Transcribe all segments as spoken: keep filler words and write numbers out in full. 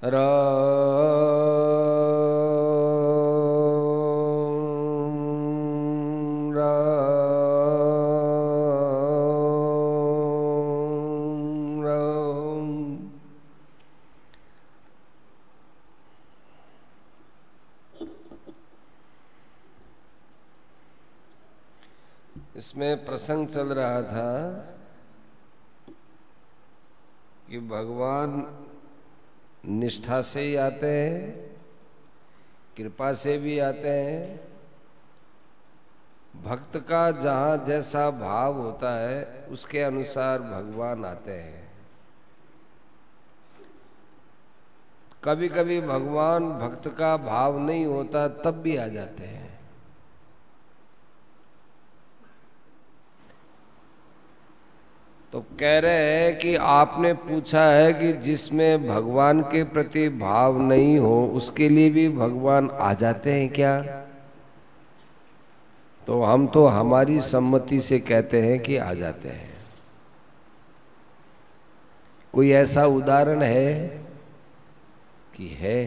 राम राम राम। इसमें प्रसंग चल रहा था कि भगवान निष्ठा से ही आते हैं, कृपा से भी आते हैं। भक्त का जहां जैसा भाव होता है उसके अनुसार भगवान आते हैं। कभी कभी भगवान भक्त का भाव नहीं होता तब भी आ जाते हैं। तो कह रहे हैं कि आपने पूछा है कि जिसमें भगवान के प्रति भाव नहीं हो उसके लिए भी भगवान आ जाते हैं क्या? तो हम तो हमारी सम्मति से कहते हैं कि आ जाते हैं। कोई ऐसा उदाहरण है कि है?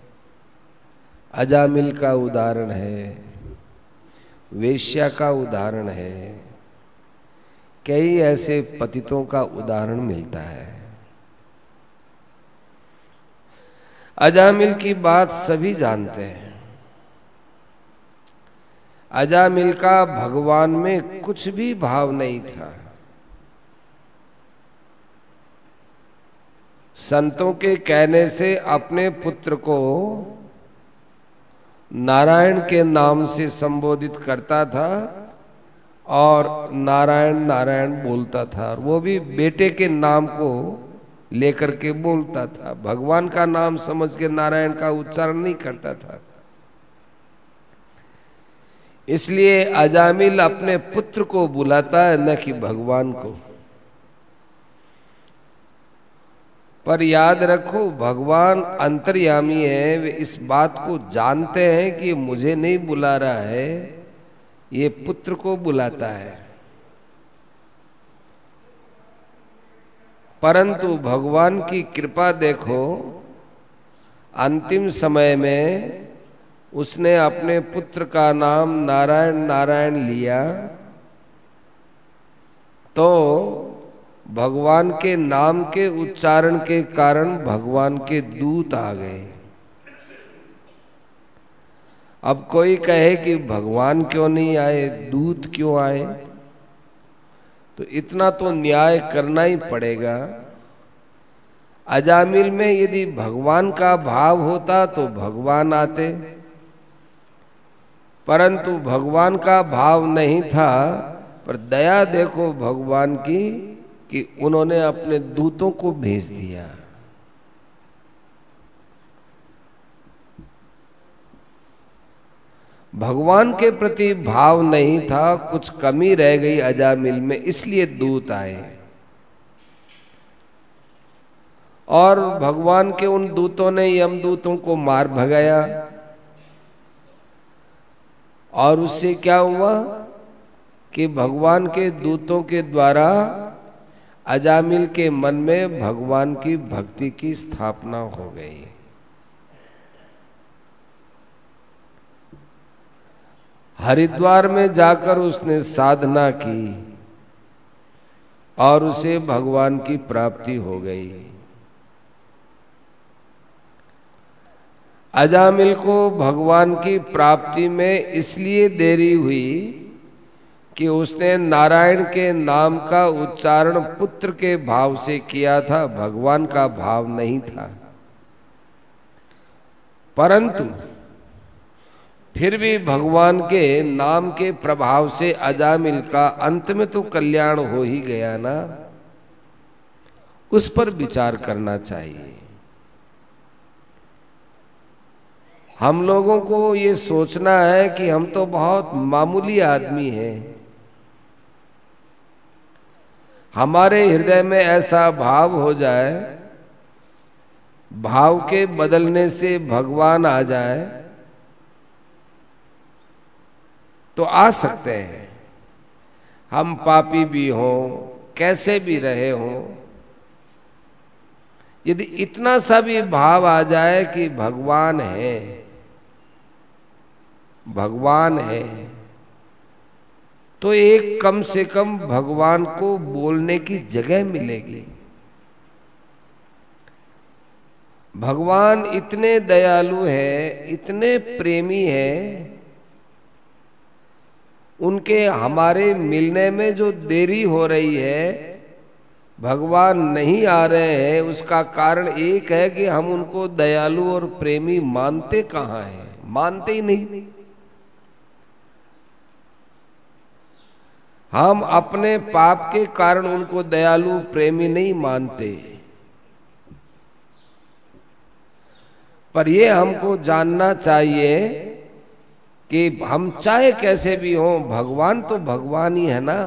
अजामिल का उदाहरण है, वेश्या का उदाहरण है, कई ऐसे पतितों का उदाहरण मिलता है। अजामिल की बात सभी जानते हैं। अजामिल का भगवान में कुछ भी भाव नहीं था। संतों के कहने से अपने पुत्र को नारायण के नाम से संबोधित करता था और नारायण नारायण बोलता था, और वो भी बेटे के नाम को लेकर के बोलता था। भगवान का नाम समझ के नारायण का उच्चारण नहीं करता था। इसलिए अजामिल अपने पुत्र को बुलाता है, न कि भगवान को। पर याद रखो, भगवान अंतर्यामी है, वे इस बात को जानते हैं कि मुझे नहीं बुला रहा है, ये पुत्र को बुलाता है। परंतु भगवान की कृपा देखो, अंतिम समय में उसने अपने पुत्र का नाम नारायण नारायण लिया तो भगवान के नाम के उच्चारण के कारण भगवान के दूत आ गए। अब कोई कहे कि भगवान क्यों नहीं आए, दूत क्यों आए? तो इतना तो न्याय करना ही पड़ेगा। अजामिल में यदि भगवान का भाव होता तो भगवान आते, परंतु भगवान का भाव नहीं था। पर दया देखो भगवान की कि उन्होंने अपने दूतों को भेज दिया। भगवान के प्रति भाव नहीं था, कुछ कमी रह गई अजामिल में, इसलिए दूत आए और भगवान के उन दूतों ने यमदूतों को मार भगाया। और उससे क्या हुआ कि भगवान के दूतों के द्वारा अजामिल के मन में भगवान की भक्ति की स्थापना हो गई। हरिद्वार में जाकर उसने साधना की और उसे भगवान की प्राप्ति हो गई। अजामिल को भगवान की प्राप्ति में इसलिए देरी हुई कि उसने नारायण के नाम का उच्चारण पुत्र के भाव से किया था, भगवान का भाव नहीं था। परंतु फिर भी भगवान के नाम के प्रभाव से अजामिल का अंत में तो कल्याण हो ही गया ना। उस पर विचार करना चाहिए। हम लोगों को ये सोचना है कि हम तो बहुत मामूली आदमी हैं। हमारे हृदय में ऐसा भाव हो जाए, भाव के बदलने से भगवान आ जाए तो आ सकते हैं। हम पापी भी हों, कैसे भी रहे हों, यदि इतना सा भी भाव आ जाए कि भगवान है, भगवान है, तो एक कम से कम भगवान को बोलने की जगह मिलेगी। भगवान इतने दयालु है, इतने प्रेमी है, उनके हमारे मिलने में जो देरी हो रही है, भगवान नहीं आ रहे हैं, उसका कारण एक है कि हम उनको दयालु और प्रेमी मानते कहां हैं, मानते ही नहीं। हम अपने पाप के कारण उनको दयालु प्रेमी नहीं मानते। पर यह हमको जानना चाहिए कि हम चाहे कैसे भी हों, भगवान तो भगवान ही है ना।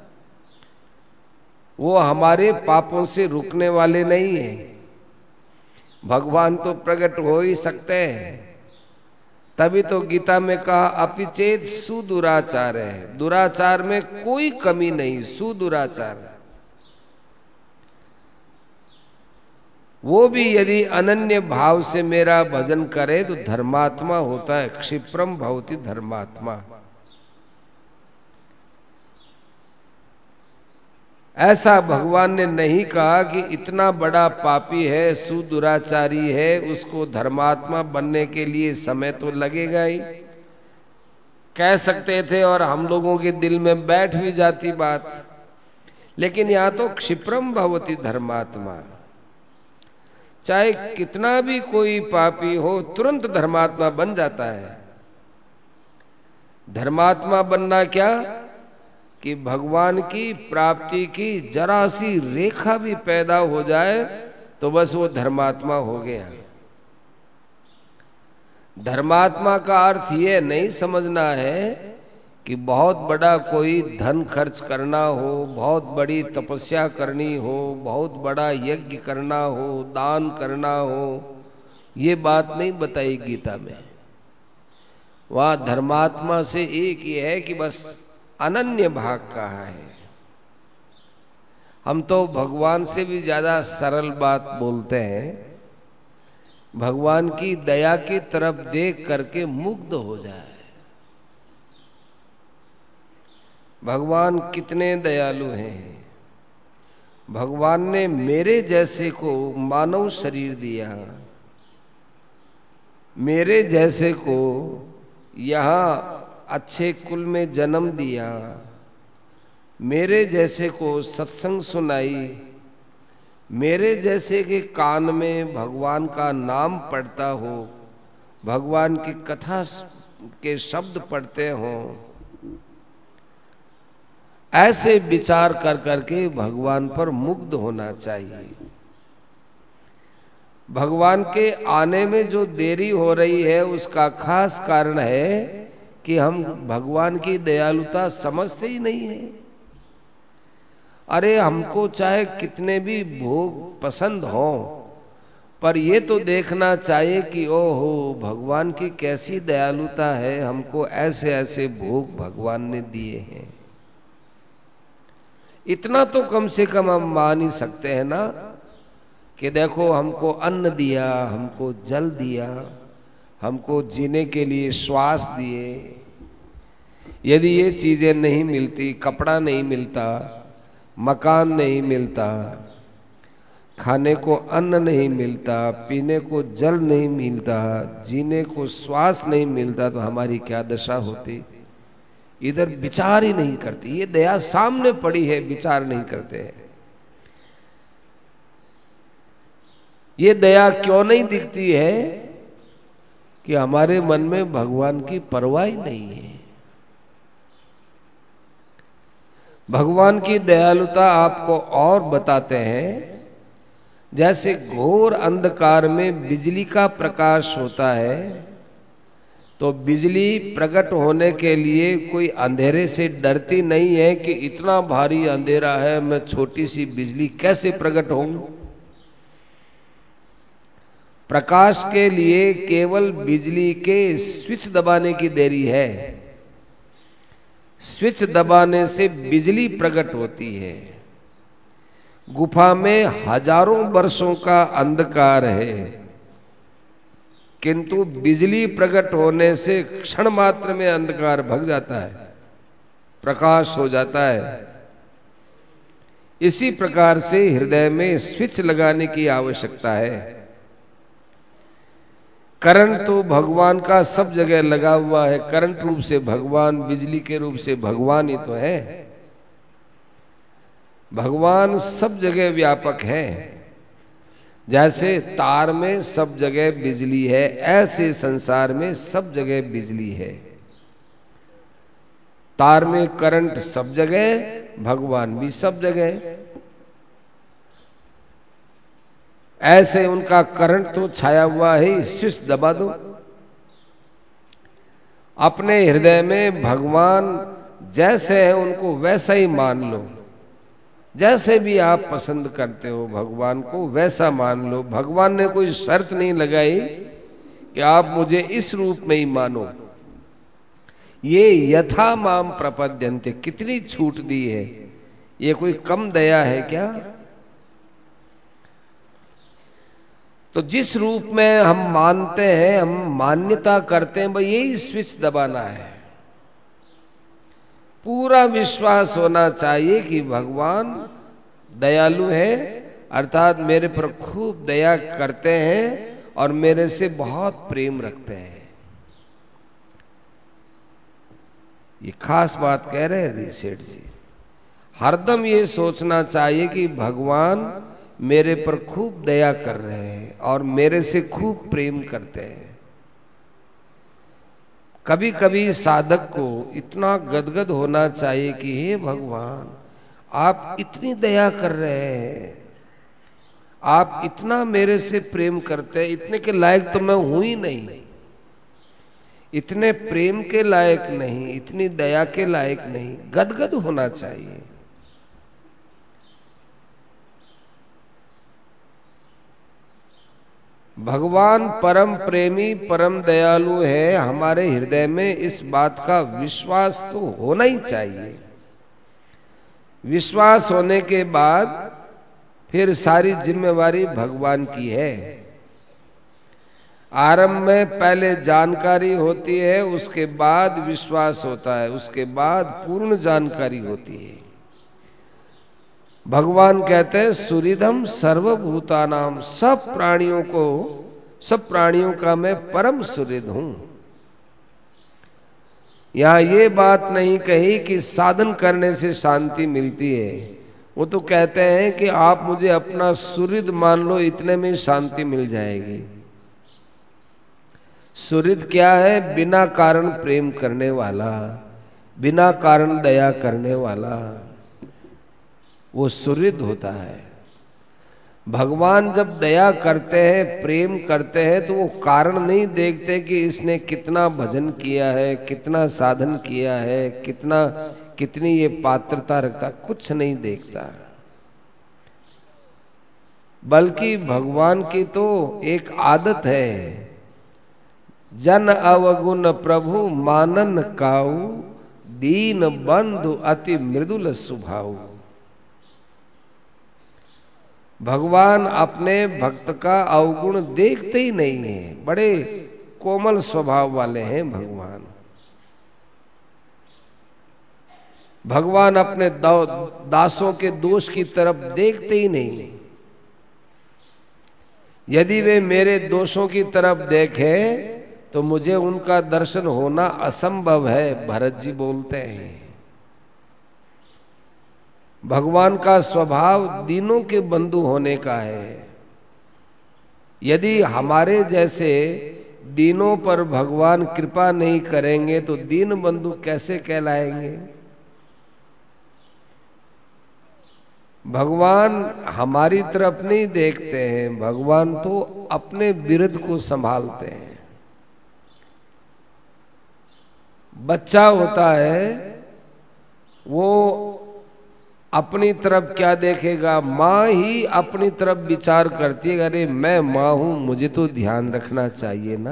वो हमारे पापों से रुकने वाले नहीं है। भगवान तो प्रकट हो ही सकते हैं, तभी तो गीता में कहा अपिचेत सुदुराचार है। दुराचार में कोई कमी नहीं, सुदुराचार। वो भी यदि अनन्य भाव से मेरा भजन करे तो धर्मात्मा होता है। क्षिप्रम भवति धर्मात्मा। ऐसा भगवान ने नहीं कहा कि इतना बड़ा पापी है, सुदुराचारी है, उसको धर्मात्मा बनने के लिए समय तो लगेगा ही। कह सकते थे और हम लोगों के दिल में बैठ भी जाती बात, लेकिन यहां तो क्षिप्रम भवति धर्मात्मा। चाहे कितना भी कोई पापी हो, तुरंत धर्मात्मा बन जाता है। धर्मात्मा बनना क्या कि भगवान की प्राप्ति की जरा सी रेखा भी पैदा हो जाए तो बस वो धर्मात्मा हो गया। धर्मात्मा का अर्थ ये नहीं समझना है कि बहुत बड़ा कोई धन खर्च करना हो, बहुत बड़ी तपस्या करनी हो, बहुत बड़ा यज्ञ करना हो, दान करना हो। ये बात नहीं बताई गीता में। वहां धर्मात्मा से एक ही है कि बस अनन्य भाग कहा है। हम तो भगवान से भी ज्यादा सरल बात बोलते हैं। भगवान की दया की तरफ देख करके मुग्ध हो जाए। भगवान कितने दयालु हैं। भगवान ने मेरे जैसे को मानव शरीर दिया, मेरे जैसे को यहां अच्छे कुल में जन्म दिया, मेरे जैसे को सत्संग सुनाई, मेरे जैसे के कान में भगवान का नाम पढ़ता हो, भगवान की कथा के शब्द पढ़ते हो। ऐसे विचार कर करके भगवान पर मुग्ध होना चाहिए। भगवान के आने में जो देरी हो रही है उसका खास कारण है कि हम भगवान की दयालुता समझते ही नहीं है। अरे हमको चाहे कितने भी भोग पसंद हो, पर ये तो देखना चाहिए कि ओहो भगवान की कैसी दयालुता है, हमको ऐसे ऐसे भोग भगवान ने दिए हैं। इतना तो कम से कम हम मान ही सकते हैं ना कि देखो हमको अन्न दिया, हमको जल दिया, हमको जीने के लिए श्वास दिए। यदि ये चीजें नहीं मिलती, कपड़ा नहीं मिलता, मकान नहीं मिलता, खाने को अन्न नहीं मिलता, पीने को जल नहीं मिलता, जीने को श्वास नहीं मिलता, तो हमारी क्या दशा होती। इधर विचार ही नहीं करती। ये दया सामने पड़ी है, विचार नहीं करते हैं। ये दया क्यों नहीं दिखती है कि हमारे मन में भगवान की परवाह ही नहीं है। भगवान की दयालुता आपको और बताते हैं। जैसे घोर अंधकार में बिजली का प्रकाश होता है, तो बिजली प्रकट होने के लिए कोई अंधेरे से डरती नहीं है कि इतना भारी अंधेरा है, मैं छोटी सी बिजली कैसे प्रकट होऊं। प्रकाश के लिए केवल बिजली के स्विच दबाने की देरी है। स्विच दबाने से बिजली प्रकट होती है। गुफा में हजारों वर्षों का अंधकार है, किंतु बिजली प्रकट होने से क्षण मात्र में अंधकार भग जाता है, प्रकाश हो जाता है। इसी प्रकार से हृदय में स्विच लगाने की आवश्यकता है। करंट तो भगवान का सब जगह लगा हुआ है, करंट रूप से भगवान, बिजली के रूप से भगवान ही तो है। भगवान सब जगह व्यापक है। जैसे तार में सब जगह बिजली है, ऐसे संसार में सब जगह बिजली है। तार में करंट सब जगह, भगवान भी सब जगह। ऐसे उनका करंट तो छाया हुआ है, स्विच दबा दो। अपने हृदय में भगवान जैसे है उनको वैसा ही मान लो। जैसे भी आप पसंद करते हो भगवान को वैसा मान लो। भगवान ने कोई शर्त नहीं लगाई कि आप मुझे इस रूप में ही मानो। ये यथा माम प्रपद्यन्ते, कितनी छूट दी है। ये कोई कम दया है क्या? तो जिस रूप में हम मानते हैं, हम मान्यता करते हैं, भाई यही स्विच दबाना है। पूरा विश्वास होना चाहिए कि भगवान दयालु है, अर्थात मेरे पर खूब दया करते हैं और मेरे से बहुत प्रेम रखते हैं। ये खास बात कह रहे हैं सेठ जी। हरदम ये सोचना चाहिए कि भगवान मेरे पर खूब दया कर रहे हैं और मेरे से खूब प्रेम करते हैं। कभी कभी साधक को इतना गदगद होना चाहिए कि हे भगवान, आप इतनी दया कर रहे हैं, आप इतना मेरे से प्रेम करते हैं, इतने के लायक तो मैं हूं ही नहीं, इतने प्रेम के लायक नहीं, इतनी दया के लायक नहीं। गदगद होना चाहिए। भगवान परम प्रेमी, परम दयालु है। हमारे हृदय में इस बात का विश्वास तो होना ही चाहिए। विश्वास होने के बाद फिर सारी जिम्मेवारी भगवान की है। आरंभ में पहले जानकारी होती है, उसके बाद विश्वास होता है, उसके बाद पूर्ण जानकारी होती है। भगवान कहते हैं सुहृदम सर्वभूतानाम, सब प्राणियों को, सब प्राणियों का मैं परम सुहृद हूं। यहां ये बात नहीं कही कि साधन करने से शांति मिलती है। वो तो कहते हैं कि आप मुझे अपना सुहृद मान लो, इतने में शांति मिल जाएगी। सुहृद क्या है? बिना कारण प्रेम करने वाला, बिना कारण दया करने वाला, वो सुहृद होता है। भगवान जब दया करते हैं, प्रेम करते हैं, तो वो कारण नहीं देखते कि इसने कितना भजन किया है, कितना साधन किया है, कितना कितनी ये पात्रता रखता, कुछ नहीं देखता। बल्कि भगवान की तो एक आदत है, जन अवगुण प्रभु मानन काऊ, दीन बंधु अति मृदुल स्वभाव। भगवान अपने भक्त का अवगुण देखते ही नहीं है। बड़े कोमल स्वभाव वाले हैं भगवान। भगवान अपने दासों के दोष की तरफ देखते ही नहीं। यदि वे मेरे दोषों की तरफ देखें तो मुझे उनका दर्शन होना असंभव है, भरत जी बोलते हैं। भगवान का स्वभाव दीनों के बंधु होने का है। यदि हमारे जैसे दीनों पर भगवान कृपा नहीं करेंगे तो दीन बंधु कैसे कहलाएंगे? भगवान हमारी तरफ नहीं देखते हैं, भगवान तो अपने विरुद्ध को संभालते हैं। बच्चा होता है, वो अपनी तरफ क्या देखेगा? माँ ही अपनी तरफ विचार करती है, अरे मैं माँ हूं, मुझे तो ध्यान रखना चाहिए ना।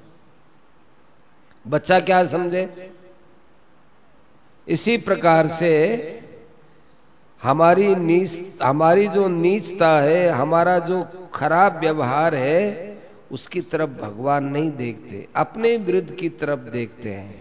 बच्चा क्या समझे? इसी प्रकार से हमारी नीच हमारी जो नीचता है, हमारा जो खराब व्यवहार है, उसकी तरफ भगवान नहीं देखते, अपने विरुद्ध की तरफ देखते हैं।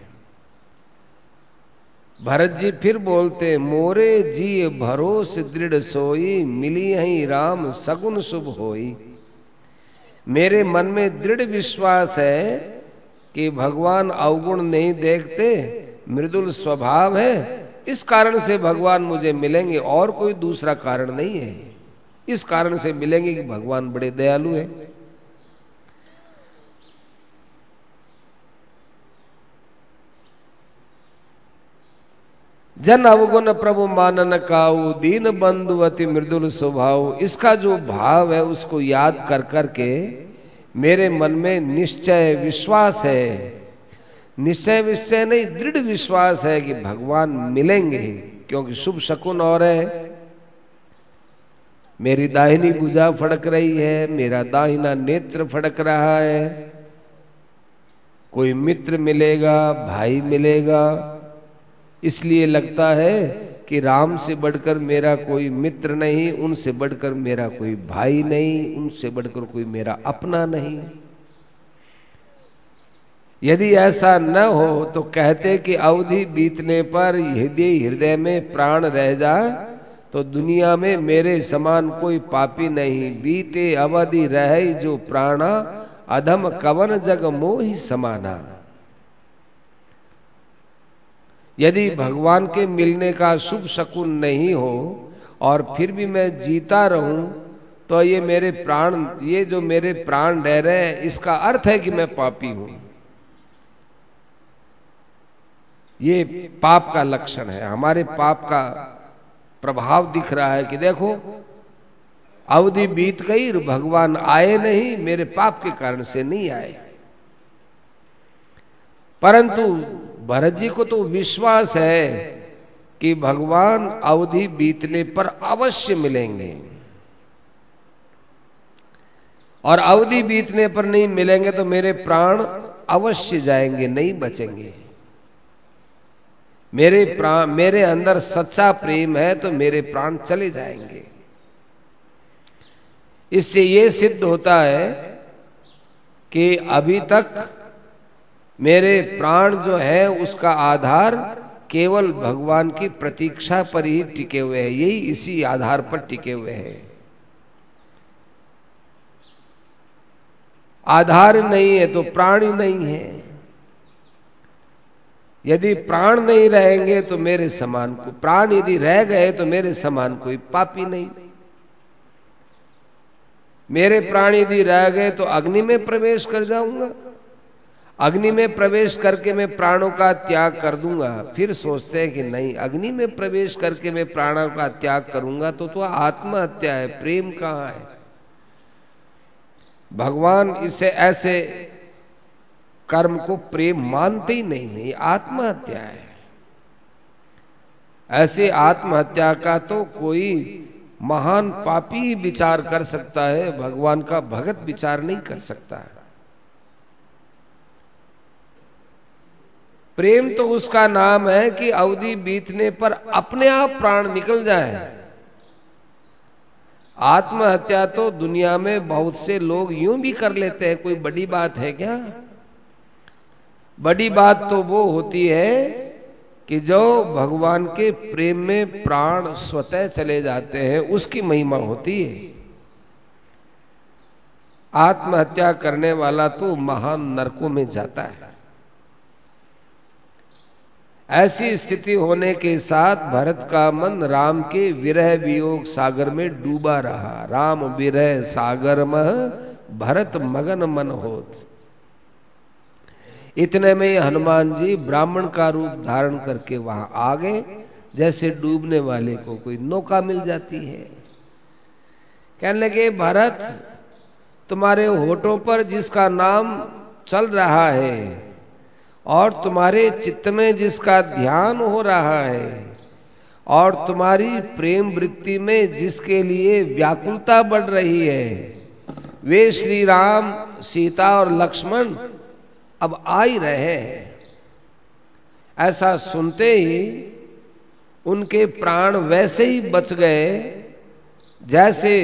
भरत जी फिर बोलते, मोरे जी भरोस दृढ़ सोई, मिली ही राम सगुन शुभ होई। मेरे मन में दृढ़ विश्वास है कि भगवान अवगुण नहीं देखते, मृदुल स्वभाव है, इस कारण से भगवान मुझे मिलेंगे, और कोई दूसरा कारण नहीं है। इस कारण से मिलेंगे कि भगवान बड़े दयालु हैं। जन अवगुण प्रभु मानन काऊ, दीन बंधुवती मृदुल स्वभाव। इसका जो भाव है उसको याद कर करके मेरे मन में निश्चय विश्वास है, निश्चय विश्चय नहीं दृढ़ विश्वास है कि भगवान मिलेंगे, क्योंकि शुभ शकुन और है। मेरी दाहिनी भुजा फड़क रही है, मेरा दाहिना नेत्र फड़क रहा है, कोई मित्र मिलेगा, भाई मिलेगा। इसलिए लगता है कि राम से बढ़कर मेरा कोई मित्र नहीं, उनसे बढ़कर मेरा कोई भाई नहीं, उनसे बढ़कर कोई मेरा अपना नहीं। यदि ऐसा न हो तो कहते कि अवधि बीतने पर यदि हृदय में प्राण रह जाए तो दुनिया में मेरे समान कोई पापी नहीं। बीते अवधि रहे जो प्राणा, अधम कवन जग मोहि समाना। यदि भगवान के मिलने का शुभ शकुन नहीं हो और फिर भी मैं जीता रहूं, तो ये मेरे प्राण, ये जो मेरे प्राण रह रहे हैं, इसका अर्थ है कि मैं पापी हूं। ये पाप का लक्षण है, हमारे पाप का प्रभाव दिख रहा है कि देखो अवधि बीत गई, भगवान आए नहीं, मेरे पाप के कारण से नहीं आए। परंतु भरत जी को तो विश्वास है कि भगवान अवधि बीतने पर अवश्य मिलेंगे, और अवधि बीतने पर नहीं मिलेंगे तो मेरे प्राण अवश्य जाएंगे, नहीं बचेंगे। मेरे प्राण, मेरे अंदर सच्चा प्रेम है तो मेरे प्राण चले जाएंगे। इससे ये सिद्ध होता है कि अभी तक मेरे प्राण जो है उसका आधार केवल भगवान की प्रतीक्षा पर ही टिके हुए हैं, यही इसी आधार पर टिके हुए हैं। आधार नहीं है तो प्राण ही नहीं है। यदि प्राण नहीं रहेंगे तो मेरे समान को, प्राण यदि रह गए तो मेरे समान कोई पापी नहीं। मेरे प्राण यदि रह गए तो अग्नि में प्रवेश कर जाऊंगा, अग्नि में प्रवेश करके मैं प्राणों का त्याग कर दूंगा। फिर सोचते हैं कि नहीं, अग्नि में प्रवेश करके मैं प्राणों का त्याग करूंगा तो तो आत्महत्या है, प्रेम कहां है। भगवान इसे ऐसे कर्म को प्रेम मानते ही नहीं है, ये आत्महत्या है। ऐसे आत्महत्या का तो कोई महान पापी ही विचार कर सकता है, भगवान का भगत विचार नहीं कर सकता है। प्रेम तो उसका नाम है कि अवधि बीतने पर अपने आप प्राण निकल जाए। आत्महत्या तो दुनिया में बहुत से लोग यूं भी कर लेते हैं, कोई बड़ी बात है क्या? बड़ी बात तो वो होती है कि जो भगवान के प्रेम में प्राण स्वतः चले जाते हैं, उसकी महिमा होती है। आत्महत्या करने वाला तो महान नरकों में जाता है। ऐसी स्थिति होने के साथ भरत का मन राम के विरह वियोग सागर में डूबा रहा। राम विरह सागर मह भरत मगन मन होत। इतने में हनुमान जी ब्राह्मण का रूप धारण करके वहां आ गए, जैसे डूबने वाले को कोई नौका मिल जाती है। कहने लगे, भरत, तुम्हारे होठों पर जिसका नाम चल रहा है और तुम्हारे चित्त में जिसका ध्यान हो रहा है और तुम्हारी प्रेम वृत्ति में जिसके लिए व्याकुलता बढ़ रही है, वे श्री राम, सीता और लक्ष्मण अब आ ही रहे हैं। ऐसा सुनते ही उनके प्राण वैसे ही बच गए जैसे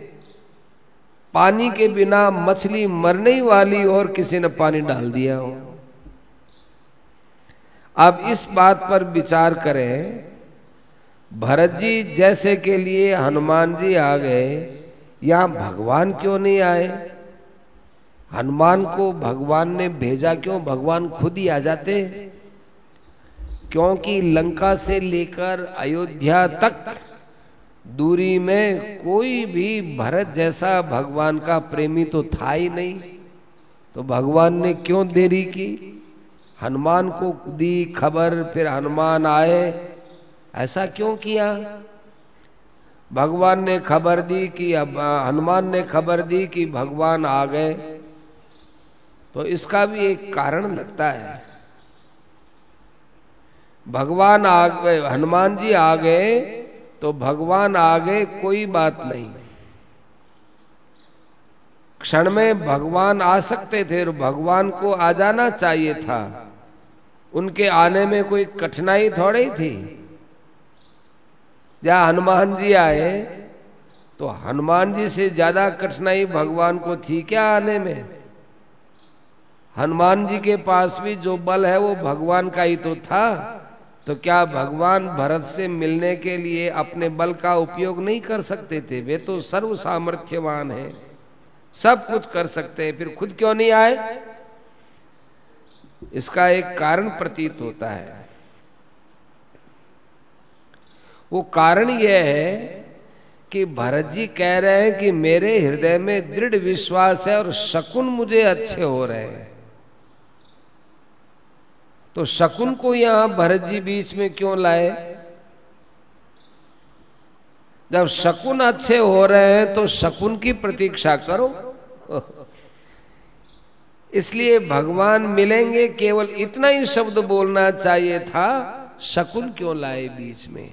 पानी के बिना मछली मरने वाली और किसी ने पानी डाल दिया हो। अब इस बात पर विचार करें, भरत जी जैसे के लिए हनुमान जी आ गए, यहां भगवान क्यों नहीं आए? हनुमान को भगवान ने भेजा क्यों? भगवान खुद ही आ जाते। क्योंकि लंका से लेकर अयोध्या तक दूरी में कोई भी भरत जैसा भगवान का प्रेमी तो था ही नहीं। तो भगवान ने क्यों देरी की? हनुमान को दी खबर, फिर हनुमान आए, ऐसा क्यों किया? भगवान ने खबर दी कि अब हनुमान ने खबर दी कि भगवान आ गए, तो इसका भी एक कारण लगता है। भगवान आ गए, हनुमान जी आ गए तो भगवान आ गए, कोई बात नहीं। क्षण में भगवान आ सकते थे और भगवान को आ जाना चाहिए था। उनके आने में कोई कठिनाई थोड़ी थी। या हनुमान जी आए तो हनुमान जी से ज्यादा कठिनाई भगवान को थी क्या आने में? हनुमान जी के पास भी जो बल है वो भगवान का ही तो था। तो क्या भगवान भरत से मिलने के लिए अपने बल का उपयोग नहीं कर सकते थे? वे तो सर्व सामर्थ्यवान हैं, सब कुछ कर सकते हैं, फिर खुद क्यों नहीं आए? इसका एक कारण प्रतीत होता है। वो कारण यह है कि भरत जी कह रहे हैं कि मेरे हृदय में दृढ़ विश्वास है और शकुन मुझे अच्छे हो रहे हैं। तो शकुन को यहां भरत जी बीच में क्यों लाए? जब शकुन अच्छे हो रहे हैं तो शकुन की प्रतीक्षा करो। इसलिए भगवान मिलेंगे, केवल इतना ही शब्द बोलना चाहिए था, शकुन क्यों लाए बीच में?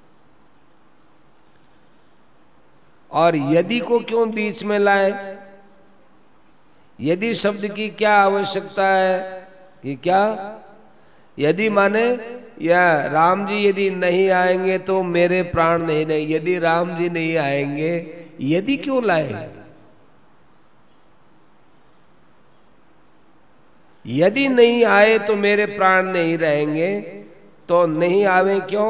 और यदि को क्यों बीच में लाए? यदि शब्द की क्या आवश्यकता है? कि क्या यदि माने या राम जी यदि नहीं आएंगे तो मेरे प्राण नहीं नहीं, यदि राम जी नहीं आएंगे, यदि क्यों लाए? यदि नहीं आए तो मेरे प्राण नहीं रहेंगे, तो नहीं आवे क्यों?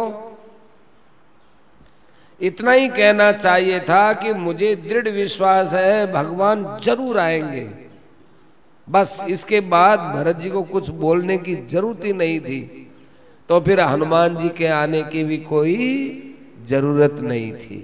इतना ही कहना चाहिए था कि मुझे दृढ़ विश्वास है भगवान जरूर आएंगे। बस इसके बाद भरत जी को कुछ बोलने की जरूरत ही नहीं थी। तो फिर हनुमान जी के आने की भी कोई जरूरत नहीं थी।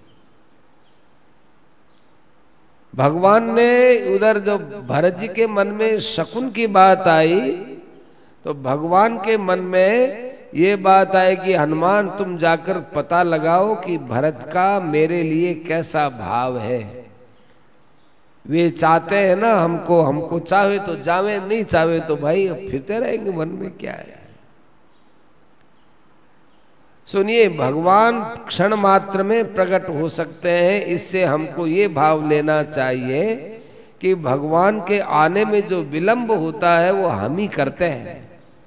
भगवान ने उधर जब भरत जी के मन में शकुन की बात आई तो भगवान के मन में ये बात आई कि हनुमान तुम जाकर पता लगाओ कि भरत का मेरे लिए कैसा भाव है। वे चाहते हैं ना हमको, हमको चाहे तो जावे, नहीं चाहे तो भाई अब फिरते रहेंगे, मन में क्या है। सुनिए, भगवान क्षण मात्र में प्रकट हो सकते हैं, इससे हमको ये भाव लेना चाहिए कि भगवान के आने में जो विलंब होता है वो हम ही करते हैं।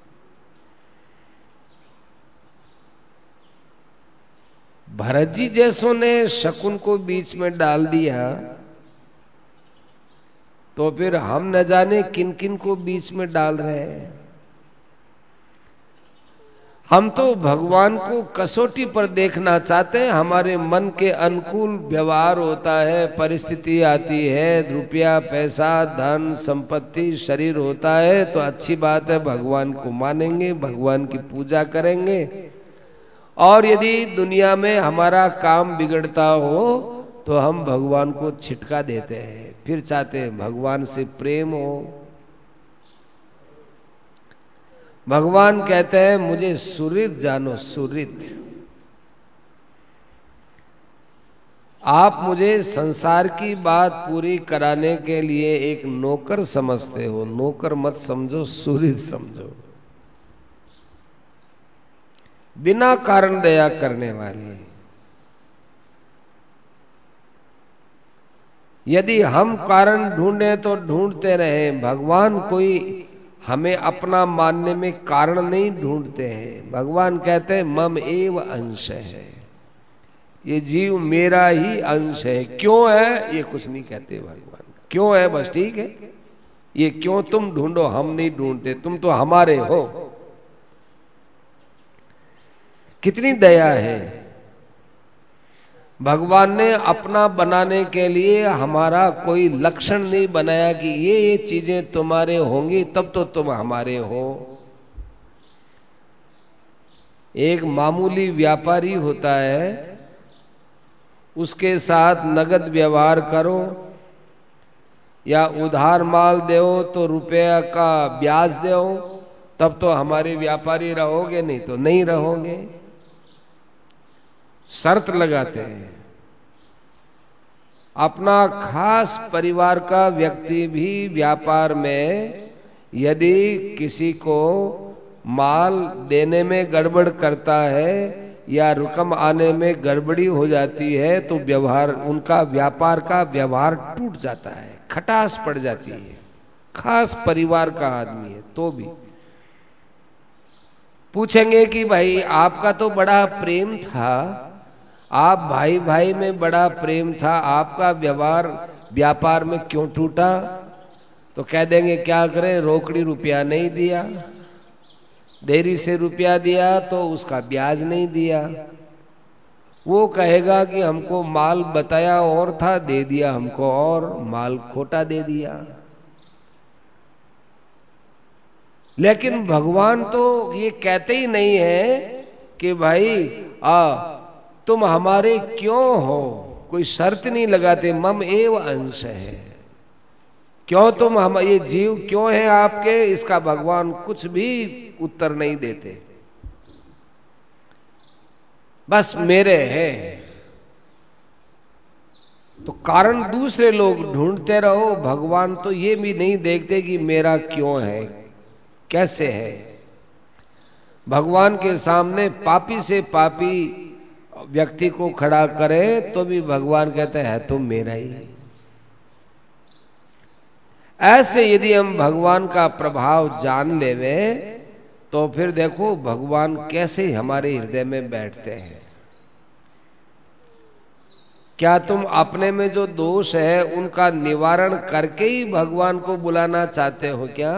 भरत जी जैसों ने शकुन को बीच में डाल दिया तो फिर हम न जाने किन किन को बीच में डाल रहे हैं। हम तो भगवान को कसौटी पर देखना चाहते हैं। हमारे मन के अनुकूल व्यवहार होता है, परिस्थिति आती है, रुपया पैसा धन संपत्ति शरीर होता है तो अच्छी बात है, भगवान को मानेंगे, भगवान की पूजा करेंगे। और यदि दुनिया में हमारा काम बिगड़ता हो तो हम भगवान को छिटका देते हैं, फिर चाहते हैं भगवान से प्रेम हो। भगवान कहते हैं मुझे सुहृद जानो, सुहृद। आप मुझे संसार की बात पूरी कराने के लिए एक नौकर समझते हो, नौकर मत समझो, सुहृद समझो। बिना कारण दया करने वाली। यदि हम कारण ढूंढे तो ढूंढते रहे, भगवान कोई हमें अपना मानने में कारण नहीं ढूंढते हैं। भगवान कहते हैं मम एव अंश है, ये जीव मेरा ही अंश है। क्यों है ये कुछ नहीं कहते भगवान, क्यों है बस ठीक है, ये क्यों तुम ढूंढो, हम नहीं ढूंढते, तुम तो हमारे हो। कितनी दया है। भगवान ने अपना बनाने के लिए हमारा कोई लक्षण नहीं बनाया कि ये ये चीजें तुम्हारे होंगी तब तो तुम हमारे हो। एक मामूली व्यापारी होता है, उसके साथ नगद व्यवहार करो या उधार माल दो तो रुपया का ब्याज दो, तब तो हमारे व्यापारी रहोगे, नहीं तो नहीं रहोगे। शर्त लगाते हैं। अपना खास परिवार का व्यक्ति भी व्यापार में यदि किसी को माल देने में गड़बड़ करता है या रकम आने में गड़बड़ी हो जाती है तो व्यवहार, उनका व्यापार का व्यवहार टूट जाता है, खटास पड़ जाती है। खास परिवार का आदमी है तो भी पूछेंगे कि भाई आपका तो बड़ा प्रेम था, आप भाई भाई में बड़ा प्रेम था, आपका व्यवहार व्यापार में क्यों टूटा? तो कह देंगे क्या करें, रोकड़ी रुपया नहीं दिया, देरी से रुपया दिया तो उसका ब्याज नहीं दिया। वो कहेगा कि हमको माल बताया और था, दे दिया हमको और, माल खोटा दे दिया। लेकिन भगवान तो ये कहते ही नहीं है कि भाई आ तुम हमारे क्यों हो, कोई शर्त नहीं लगाते। मम एव अंश है, क्यों तुम हम, ये जीव क्यों है आपके, इसका भगवान कुछ भी उत्तर नहीं देते, बस मेरे हैं। तो कारण दूसरे लोग ढूंढते रहो, भगवान तो ये भी नहीं देखते कि मेरा क्यों है, कैसे है। भगवान के सामने पापी से पापी व्यक्ति को खड़ा करे तो भी भगवान कहते हैं तुम मेरा ही। ऐसे यदि हम भगवान का प्रभाव जान लेवे तो फिर देखो भगवान कैसे हमारे हृदय में बैठते हैं। क्या तुम अपने में जो दोष है उनका निवारण करके ही भगवान को बुलाना चाहते हो क्या?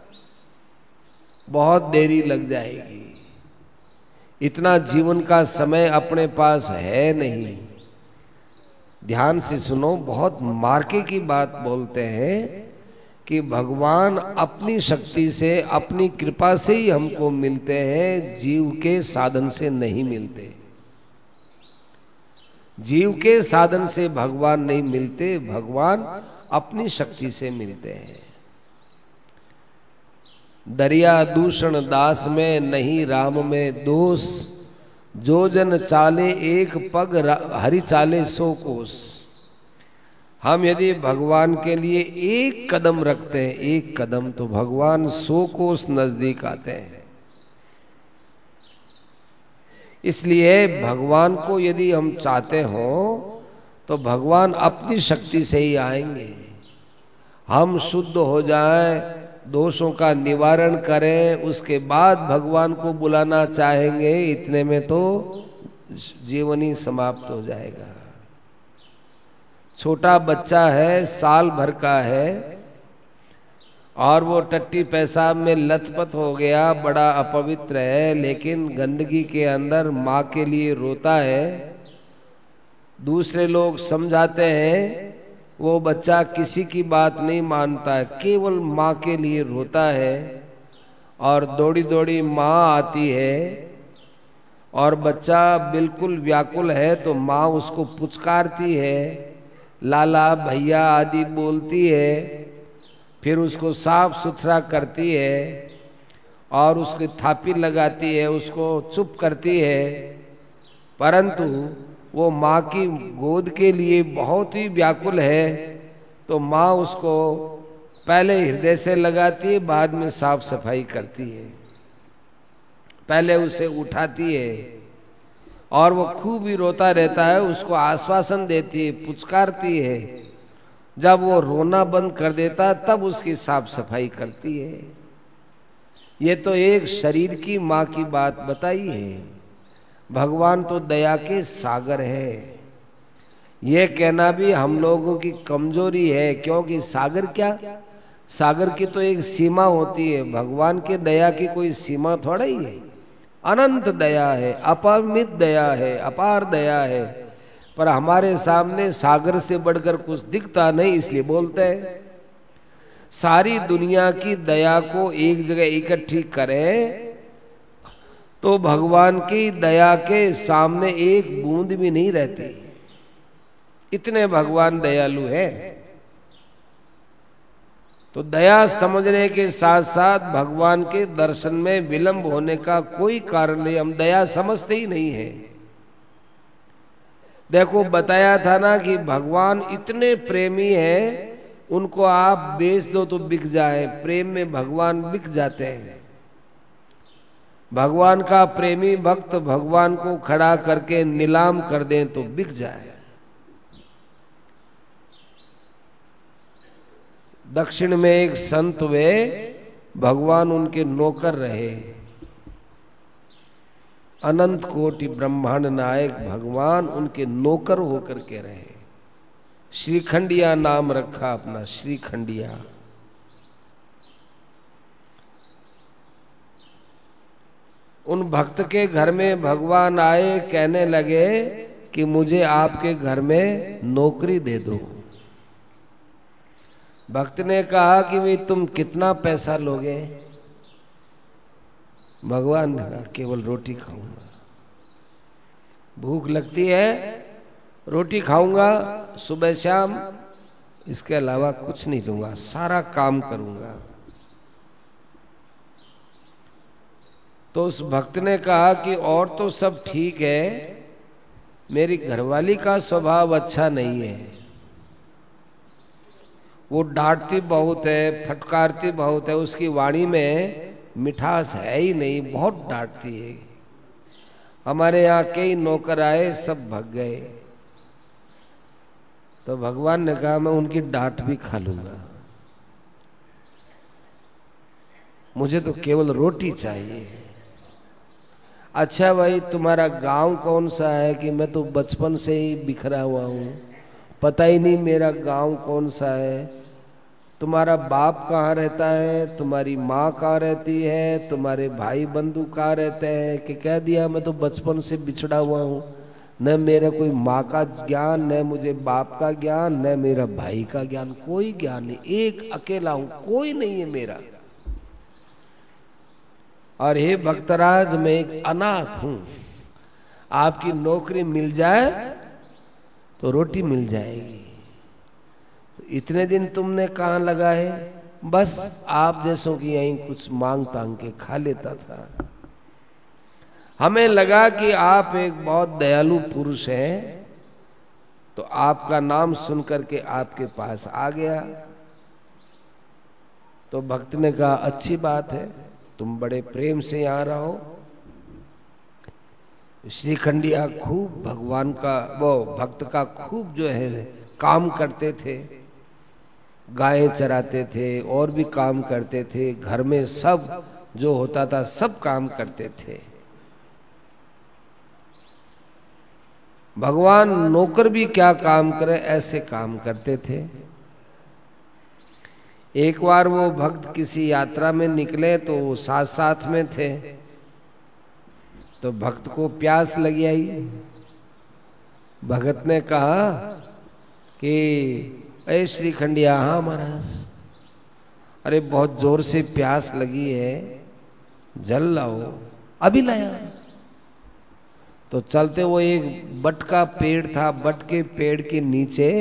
बहुत देरी लग जाएगी, इतना जीवन का समय अपने पास है नहीं। ध्यान से सुनो, बहुत मार्के की बात बोलते हैं कि भगवान अपनी शक्ति से, अपनी कृपा से ही हमको मिलते हैं, जीव के साधन से नहीं मिलते। जीव के साधन से भगवान नहीं मिलते, भगवान अपनी शक्ति से मिलते हैं। दरिया दूषण दास में नहीं राम में दोष, जो जन चाले एक पग हरि चाले सो कोस। हम यदि भगवान के लिए एक कदम रखते हैं, एक कदम, तो भगवान सौ कोस नजदीक आते हैं। इसलिए भगवान को यदि हम चाहते हो तो भगवान अपनी शक्ति से ही आएंगे। हम शुद्ध हो जाएं, दोषों का निवारण करें, उसके बाद भगवान को बुलाना चाहेंगे, इतने में तो जीवन ही समाप्त हो जाएगा। छोटा बच्चा है, साल भर का है, और वो टट्टी पेशाब में लथपथ हो गया, बड़ा अपवित्र है, लेकिन गंदगी के अंदर माँ के लिए रोता है। दूसरे लोग समझाते हैं, वो बच्चा किसी की बात नहीं मानता है, केवल माँ के लिए रोता है। और दौड़ी दौड़ी माँ आती है और बच्चा बिल्कुल व्याकुल है तो माँ उसको पुचकारती है, लाला भैया आदि बोलती है, फिर उसको साफ सुथरा करती है और उसकी थापी लगाती है, उसको चुप करती है। परंतु वो माँ की गोद के लिए बहुत ही व्याकुल है तो माँ उसको पहले हृदय से लगाती है, बाद में साफ सफाई करती है। पहले उसे उठाती है और वो खूब ही रोता रहता है, उसको आश्वासन देती है, पुचकारती है। जब वो रोना बंद कर देता तब उसकी साफ सफाई करती है। ये तो एक शरीर की माँ की बात बताई है। भगवान तो दया के सागर है। ये कहना भी हम लोगों की कमजोरी है, क्योंकि सागर क्या, सागर की तो एक सीमा होती है, भगवान के दया की कोई सीमा थोड़ा ही है। अनंत दया है, अपरिमित दया है, अपार दया है। पर हमारे सामने सागर से बढ़कर कुछ दिखता नहीं, इसलिए बोलते हैं। सारी दुनिया की दया को एक जगह इकट्ठी करें तो भगवान की दया के सामने एक बूंद भी नहीं रहती। इतने भगवान दयालु है। तो दया समझने के साथ साथ भगवान के दर्शन में विलंब होने का कोई कारण नहीं, हम दया समझते ही नहीं है। देखो बताया था ना कि भगवान इतने प्रेमी हैं, उनको आप बेच दो तो बिक जाए, प्रेम में भगवान बिक जाते हैं। भगवान का प्रेमी भक्त भगवान को खड़ा करके नीलाम कर दें तो बिक जाए। दक्षिण में एक संत वे, भगवान उनके नौकर रहे। अनंत कोटि ब्रह्मांड नायक भगवान उनके नौकर होकर के रहे। श्रीखंडिया नाम रखा अपना, श्रीखंडिया। उन भक्त के घर में भगवान आए, कहने लगे कि मुझे आपके घर में नौकरी दे दो। भक्त ने कहा कि भाई तुम कितना पैसा लोगे? भगवान ने कहा केवल रोटी खाऊंगा। भूख लगती है, रोटी खाऊंगा सुबह शाम, इसके अलावा कुछ नहीं लूंगा, सारा काम करूंगा। तो उस भक्त ने कहा कि और तो सब ठीक है, मेरी घरवाली का स्वभाव अच्छा नहीं है। वो डांटती बहुत है, फटकारती बहुत है, उसकी वाणी में मिठास है ही नहीं, बहुत डांटती है। हमारे यहाँ कई नौकर आए, सब भाग गए। तो भगवान ने कहा मैं उनकी डांट भी खा लूंगा, मुझे तो केवल रोटी चाहिए। अच्छा भाई तुम्हारा गांव कौन सा है? कि मैं तो बचपन से ही बिखरा हुआ हूं, पता ही नहीं मेरा गांव कौन सा है। तुम्हारा बाप कहाँ रहता है, तुम्हारी माँ कहाँ रहती है, तुम्हारे भाई बंधु कहाँ रहते हैं? कि कह दिया मैं तो बचपन से बिछड़ा हुआ हूं, न मेरा कोई माँ का ज्ञान, न मुझे बाप का ज्ञान, न मेरा भाई का ज्ञान, कोई ज्ञान नहीं, एक अकेला हूं, कोई नहीं है मेरा। और हे भक्तराज मैं एक अनाथ हूं, आपकी नौकरी मिल जाए तो रोटी मिल जाएगी। तो इतने दिन तुमने कहां लगाए? बस आप जैसों की यहीं कुछ मांग तांग के खा लेता था। हमें लगा कि आप एक बहुत दयालु पुरुष हैं, तो आपका नाम सुन करके आपके पास आ गया। तो भक्त ने कहा अच्छी बात है, तुम बड़े प्रेम से यहां रहो। श्रीखंडिया खूब भगवान का, वो भक्त का खूब जो है काम करते थे, गायें चराते थे और भी काम करते थे, घर में सब जो होता था सब काम करते थे। भगवान नौकर भी क्या काम करे, ऐसे काम करते थे। एक बार वो भक्त किसी यात्रा में निकले तो वो साथ साथ में थे। तो भक्त को प्यास लगी आई। भगत ने कहा कि अरे श्रीखंडिया, हाँ महाराज, अरे बहुत जोर से प्यास लगी है, जल लाओ। अभी लाया। तो चलते वो एक बट का पेड़ था, बट के पेड़ के नीचे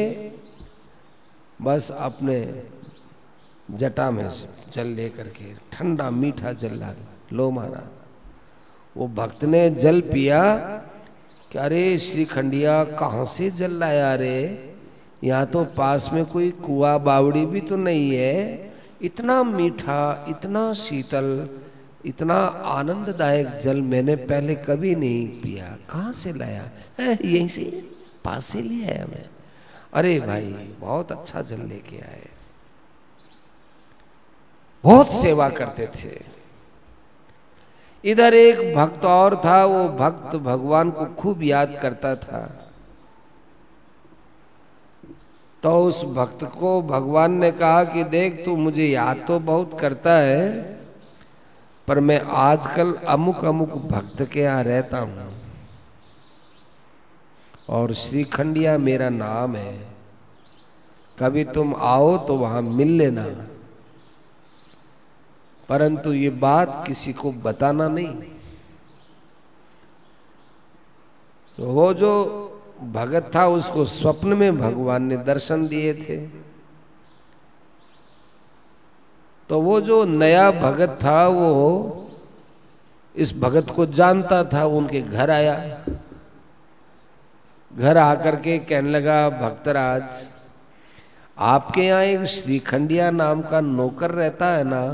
बस अपने जटा में जल लेकर के ठंडा मीठा जल ला लो महाराज। वो भक्त ने जल पिया कि अरे श्रीखंडिया कहां से जल लाया रे, यहाँ तो पास में कोई कुआ बावड़ी भी तो नहीं है, इतना मीठा, इतना शीतल, इतना आनंददायक जल मैंने पहले कभी नहीं पिया, कहां से लाया? यहीं से पास से ले आया मैं। अरे भाई बहुत अच्छा जल लेके आए। बहुत सेवा करते थे। इधर एक भक्त और था, वो भक्त भगवान को खूब याद करता था। तो उस भक्त को भगवान ने कहा कि देख, तू मुझे याद तो बहुत करता है, पर मैं आजकल अमुक अमुक भक्त के यहाँ रहता हूं और श्रीखंडिया मेरा नाम है। कभी तुम आओ तो वहां मिल लेना, परंतु ये बात किसी को बताना नहीं। तो वो जो भगत था, उसको स्वप्न में भगवान ने दर्शन दिए थे। तो वो जो नया भगत था, वो इस भगत को जानता था। उनके घर आया, घर आकर के कहने लगा, भक्तराज, आपके यहाँ एक श्रीखंडिया नाम का नौकर रहता है ना?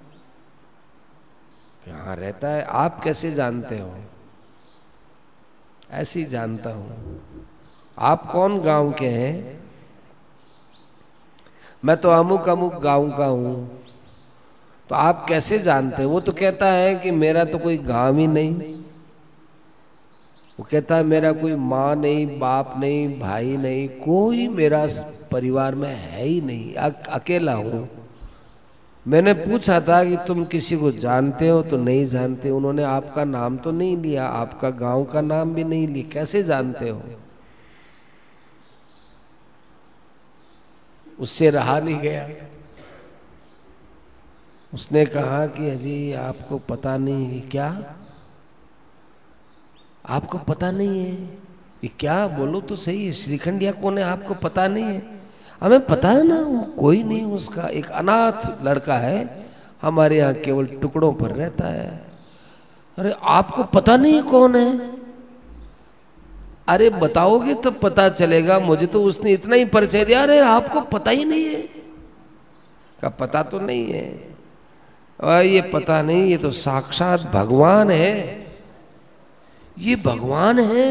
कहाँ रहता है? आप कैसे जानते हो? ऐसे ही जानता हूं। आप कौन गांव के हैं? मैं तो अमुक अमुक गांव का हूं। तो आप कैसे जानते हैं? वो तो कहता है कि मेरा तो कोई गांव ही नहीं। वो कहता है मेरा कोई माँ नहीं, बाप नहीं, भाई नहीं, कोई मेरा परिवार में है ही नहीं, अकेला हूं। मैंने पूछा था कि तुम किसी को जानते हो? तो नहीं जानते। उन्होंने आपका नाम तो नहीं लिया, आपका गांव का नाम भी नहीं लिया, कैसे जानते हो? उससे रहा नहीं गया। उसने कहा कि अजी आपको पता नहीं है क्या? आपको पता नहीं है ये क्या? बोलो तो सही है, श्रीखंडिया कौन है? आपको पता नहीं है? हमें पता है ना, वो कोई नहीं, उसका एक अनाथ लड़का है, हमारे यहाँ केवल टुकड़ों पर रहता है। अरे आपको पता नहीं कौन है? अरे बताओगे तब पता चलेगा। मुझे तो उसने इतना ही परिचय दिया। अरे आपको पता ही नहीं है? का पता तो नहीं है। और ये पता नहीं, ये तो साक्षात भगवान है। ये भगवान है।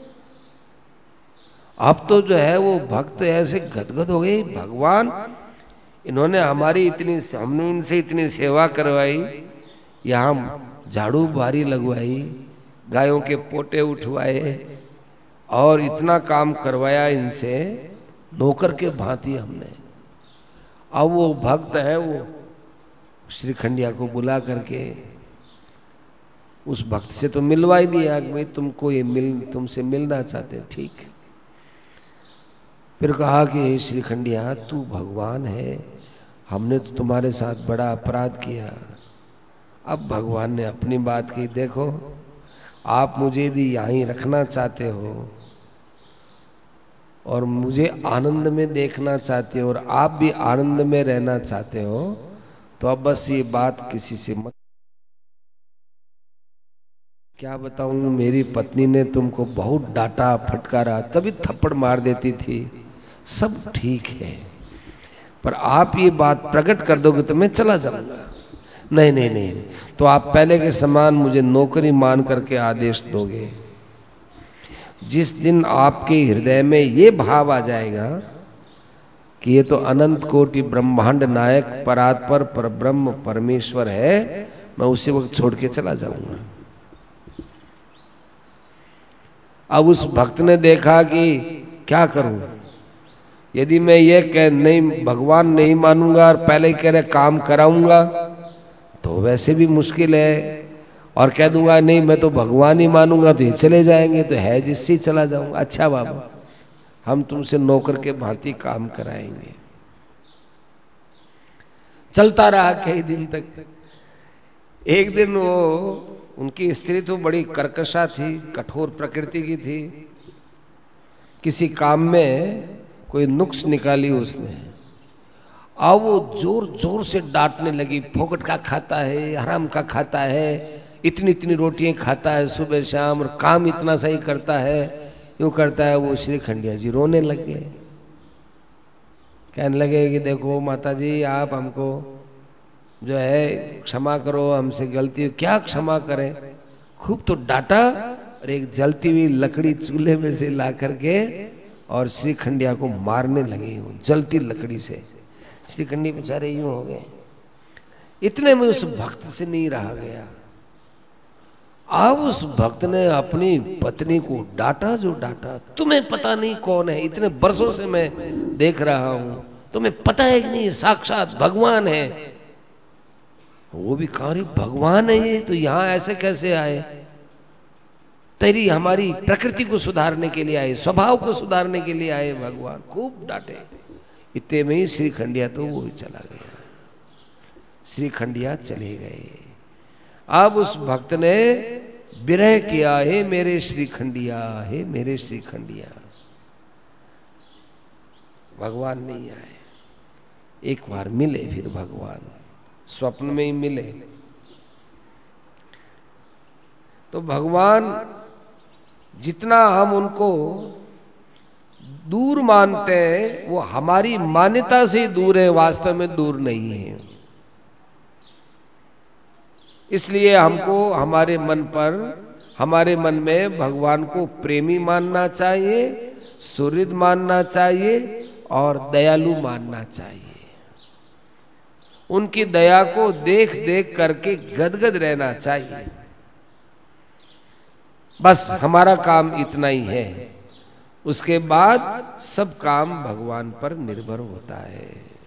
अब तो जो है वो भक्त ऐसे गदगद हो गए, भगवान, इन्होंने हमारी इतनी, हमने उनसे इतनी सेवा करवाई, यहाँ झाड़ू बारी लगवाई, गायों के पोटे उठवाए और इतना काम करवाया इनसे, नौकर के भांति हमने। अब वो भक्त है, वो श्रीखंडिया को बुला करके उस भक्त से तो मिलवा ही दिया कि भाई तुमको ये मिल तुमसे मिलना चाहते हैं, ठीक। फिर कहा कि श्रीखंडिया, तू भगवान है, हमने तो तुम्हारे साथ बड़ा अपराध किया। अब भगवान ने अपनी बात की, देखो आप मुझे यदि यहीं रखना चाहते हो और मुझे आनंद में देखना चाहते हो और आप भी आनंद में रहना चाहते हो, तो अब बस ये बात किसी से मत। क्या बताऊं, मेरी पत्नी ने तुमको बहुत डांटा फटकारा, तभी थप्पड़ मार देती थी, सब ठीक है, पर आप ये बात प्रकट कर दोगे तो मैं चला जाऊंगा। नहीं नहीं नहीं, तो आप पहले के समान मुझे नौकरी मान करके आदेश दोगे। जिस दिन आपके हृदय में ये भाव आ जाएगा कि ये तो अनंत कोटि ब्रह्मांड नायक परात्पर पर ब्रह्म परमेश्वर है, मैं उसी वक्त छोड़ के चला जाऊंगा। अब उस भक्त ने देखा कि क्या करूं, यदि मैं ये कह नहीं भगवान नहीं मानूंगा और पहले ही कह रहे काम कराऊंगा तो वैसे भी मुश्किल है, और कह दूंगा नहीं मैं तो भगवान ही मानूंगा तो ये चले जाएंगे, तो है जिससे चला जाऊंगा। अच्छा बाबा, हम तुमसे नौकर के भांति काम कराएंगे। चलता रहा कई दिन तक। एक दिन वो, उनकी स्त्री तो बड़ी कर्कशा थी, कठोर प्रकृति की थी, किसी काम में कोई नुक्स निकाली उसने। अब वो जोर जोर से डांटने लगी, फोकट का खाता है, हराम का खाता है, इतनी इतनी रोटियां खाता है सुबह शाम, और काम इतना सही करता है, यूं करता है। वो श्रीखंडिया जी रोने लग गए, कहने लगे कि देखो माता जी, आप हमको जो है क्षमा करो, हमसे गलती। क्या क्षमा करें, खूब तो डांटा, और एक जलती हुई लकड़ी चूल्हे में से ला करके और श्रीखंडिया को मारने लगे जलती लकड़ी से। श्रीखंडी बेचारे यूं हो गए। इतने में उस भक्त से नहीं रहा गया, अब उस भक्त ने अपनी पत्नी को डांटा, जो डांटा, तुम्हें पता नहीं कौन है, इतने बरसों से मैं देख रहा हूं, तुम्हें पता है कि नहीं साक्षात भगवान है। वो भी कहा रही भगवान है ये, तो यहां ऐसे कैसे आए? तेरी हमारी प्रकृति को सुधारने के लिए आए, स्वभाव को सुधारने के लिए आए भगवान। खूब डांटे। इतने में ही श्री खंडिया तो वो चला गया, श्री खंडिया चले गए। अब उस भक्त ने विरह किया, है मेरे श्री खंडिया, है मेरे श्री खंडिया। भगवान नहीं आए। एक बार मिले फिर भगवान, स्वप्न में ही मिले। तो भगवान जितना हम उनको दूर मानते हैं, वो हमारी मान्यता से दूर है, वास्तव में दूर नहीं है। इसलिए हमको हमारे मन पर, हमारे मन में भगवान को प्रेमी मानना चाहिए, सुहृद मानना चाहिए और दयालु मानना चाहिए। उनकी दया को देख देख करके गदगद रहना चाहिए। बस हमारा काम इतना ही है। उसके बाद सब काम भगवान पर निर्भर होता है।